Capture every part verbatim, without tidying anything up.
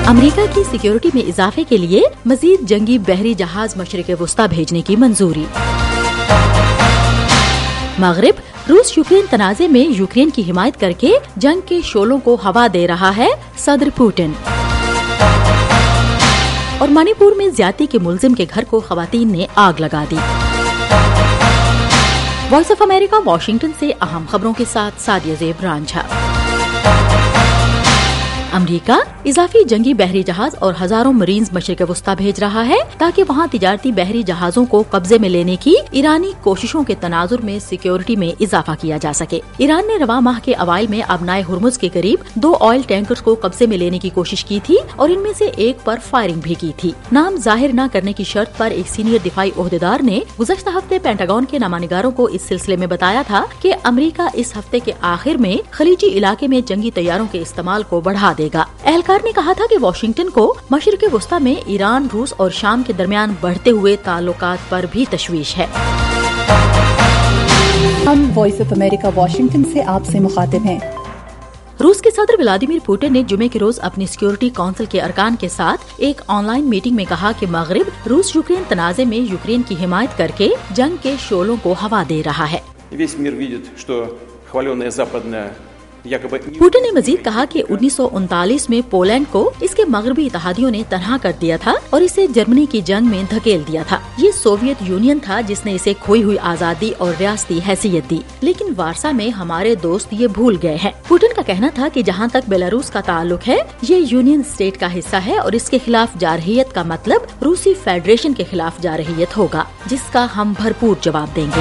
امریکہ کی سیکیورٹی میں اضافے کے لیے مزید جنگی بحری جہاز مشرق وسطی بھیجنے کی منظوری۔ مغرب روس یوکرین تنازع میں یوکرین کی حمایت کر کے جنگ کے شعلوں کو ہوا دے رہا ہے صدر پوٹن۔ اور منی پور میں زیادتی کے ملزم کے گھر کو خواتین نے آگ لگا دی۔ وائس آف امریکہ واشنگٹن سے اہم خبروں کے ساتھ سعدیہ زیب رانجھا۔ امریکہ اضافی جنگی بحری جہاز اور ہزاروں مرینز مشرق وسطی بھیج رہا ہے تاکہ وہاں تجارتی بحری جہازوں کو قبضے میں لینے کی ایرانی کوششوں کے تناظر میں سیکیورٹی میں اضافہ کیا جا سکے۔ ایران نے رواں ماہ کے اوائل میں ابنائے ہرمز کے قریب دو آئل ٹینکرز کو قبضے میں لینے کی کوشش کی تھی اور ان میں سے ایک پر فائرنگ بھی کی تھی۔ نام ظاہر نہ کرنے کی شرط پر ایک سینئر دفاعی عہدیدار نے گزشتہ ہفتے پینٹاگون کے نامہ کو اس سلسلے میں بتایا تھا کہ امریکہ اس ہفتے کے آخر میں خلیجی علاقے میں جنگی طیاروں کے استعمال کو بڑھا دے گا۔ اہلکار نے کہا تھا کہ واشنگٹن کو مشرق وسطی میں ایران، روس اور شام کے درمیان بڑھتے ہوئے تعلقات پر بھی تشویش ہے۔ ہم وائس آف امریکہ واشنگٹن سے آپ سے مخاطب ہیں۔ روس کے صدر ولادیمیر پوٹن نے جمعے کے روز اپنی سیکیورٹی کونسل کے ارکان کے ساتھ ایک آن لائن میٹنگ میں کہا کہ مغرب روس یوکرین تنازع میں یوکرین کی حمایت کر کے جنگ کے شعلوں کو ہوا دے رہا ہے۔ پوٹن نے مزید کہا کہ انیس سو انتالیس میں پولینڈ کو اس کے مغربی اتحادیوں نے تنہا کر دیا تھا اور اسے جرمنی کی جنگ میں دھکیل دیا تھا۔ یہ سوویت یونین تھا جس نے اسے کھوئی ہوئی آزادی اور ریاستی حیثیت دی، لیکن وارسا میں ہمارے دوست یہ بھول گئے ہیں۔ پوٹن کا کہنا تھا کہ جہاں تک بیلاروس کا تعلق ہے یہ یونین اسٹیٹ کا حصہ ہے اور اس کے خلاف جارحیت کا مطلب روسی فیڈریشن کے خلاف جارحیت ہوگا، جس کا ہم بھرپور جواب دیں گے۔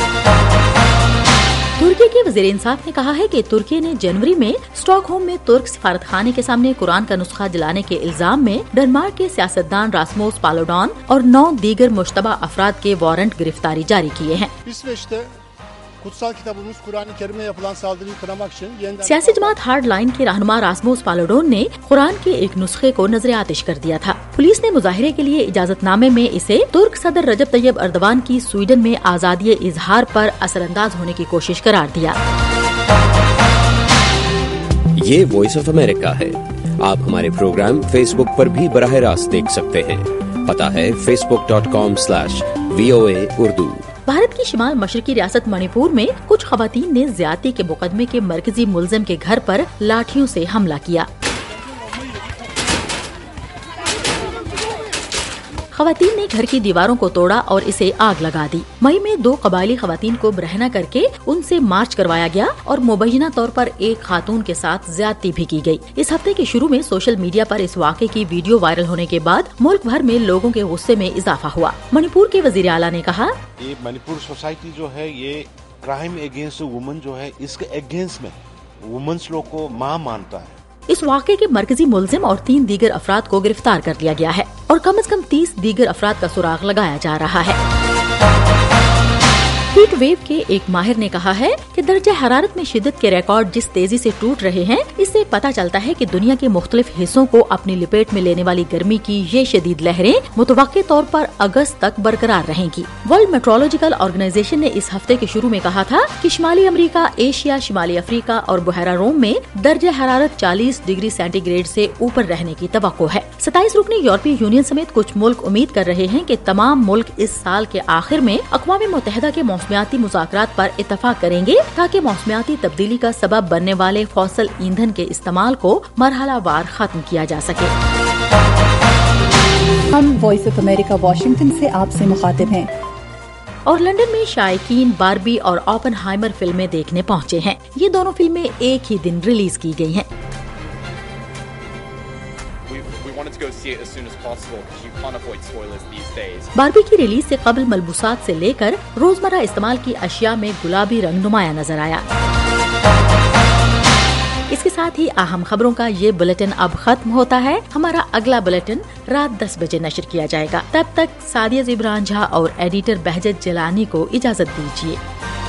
ترکی کے وزیر انصاف نے کہا ہے کہ ترکی نے جنوری میں اسٹاک ہوم میں ترک سفارت خانے کے سامنے قرآن کا نسخہ جلانے کے الزام میں ڈنمارک کے سیاستدان راسموس پالوڈان اور نو دیگر مشتبہ افراد کے وارنٹ گرفتاری جاری کیے ہیں۔ سیاسی جماعت ہارڈ لائن کے رہنما راسموس پالوڈون نے قرآن کے ایک نسخے کو نظر آتش کر دیا تھا۔ پولیس نے مظاہرے کے لیے اجازت نامے میں اسے ترک صدر رجب طیب اردوان کی سویڈن میں آزادی اظہار پر اثر انداز ہونے کی کوشش قرار دیا۔ یہ وائس آف امریکہ ہے۔ آپ ہمارے پروگرام فیس بک پر بھی براہ راست دیکھ سکتے ہیں۔ پتہ ہے face dot com slash V O A Urdu. Bharat کی شمال مشرقی ریاست منی پور میں کچھ خواتین نے زیادتی کے مقدمے کے مرکزی ملزم کے گھر پر لاٹھیوں سے حملہ کیا۔ خواتین نے گھر کی دیواروں کو توڑا اور اسے آگ لگا دی۔ مئی میں دو قبائلی خواتین کو برہنہ کر کے ان سے مارچ کروایا گیا اور مبینہ طور پر ایک خاتون کے ساتھ زیادتی بھی کی گئی۔ اس ہفتے کے شروع میں سوشل میڈیا پر اس واقعے کی ویڈیو وائرل ہونے کے بعد ملک بھر میں لوگوں کے غصے میں اضافہ ہوا۔ منی پور کے وزیر اعلیٰ نے کہا، یہ منی پور سوسائٹی جو ہے یہ کرائم اگینسٹ وومن جو ہے اس کے اگینسٹ میں وومنس لوگ کو ماں مانتا ہے۔ اس واقعے کے مرکزی ملزم اور تین دیگر افراد کو گرفتار کر لیا گیا ہے اور کم از کم تیس دیگر افراد کا سراغ لگایا جا رہا ہے۔ ہیٹ ویو کے ایک ماہر نے کہا ہے کہ درجہ حرارت میں شدت کے ریکارڈ جس تیزی سے ٹوٹ رہے ہیں، اس سے پتہ چلتا ہے کہ دنیا کے مختلف حصوں کو اپنی لپیٹ میں لینے والی گرمی کی یہ شدید لہریں متوقع طور پر اگست تک برقرار رہیں گی۔ ورلڈ میٹرولوجیکل آرگنائزیشن نے اس ہفتے کے شروع میں کہا تھا کہ شمالی امریکہ، ایشیا، شمالی افریقہ اور بحیرہ روم میں درجہ حرارت چالیس ڈگری سینٹی گریڈ سے اوپر رہنے کی توقع ہے۔ ستائیس رکنی یورپی یونین سمیت کچھ ملک امید کر رہے ہیں کہ تمام ملک اس سال کے آخر میں اقوام متحدہ کے موسمیاتی مذاکرات پر اتفاق کریں گے تاکہ موسمیاتی تبدیلی کا سبب بننے والے فوسل ایندھن کے استعمال کو مرحلہ وار ختم کیا جا سکے۔ ہم وائس آف امریکہ واشنگٹن سے آپ سے مخاطب ہیں۔ اور لندن میں شائقین باربی اور اوپن ہائمر فلمیں دیکھنے پہنچے ہیں۔ یہ دونوں فلمیں ایک ہی دن ریلیز کی گئی ہیں۔ باربی کی ریلیز سے قبل ملبوسات سے لے کر روزمرہ استعمال کی اشیاء میں گلابی رنگ نمایاں نظر آیا۔ اس کے ساتھ ہی اہم خبروں کا یہ بلیٹن اب ختم ہوتا ہے۔ ہمارا اگلا بلیٹن رات دس بجے نشر کیا جائے گا۔ تب تک سعدیہ زیب رانجھا اور ایڈیٹر بہجت جیلانی کو اجازت دیجیے۔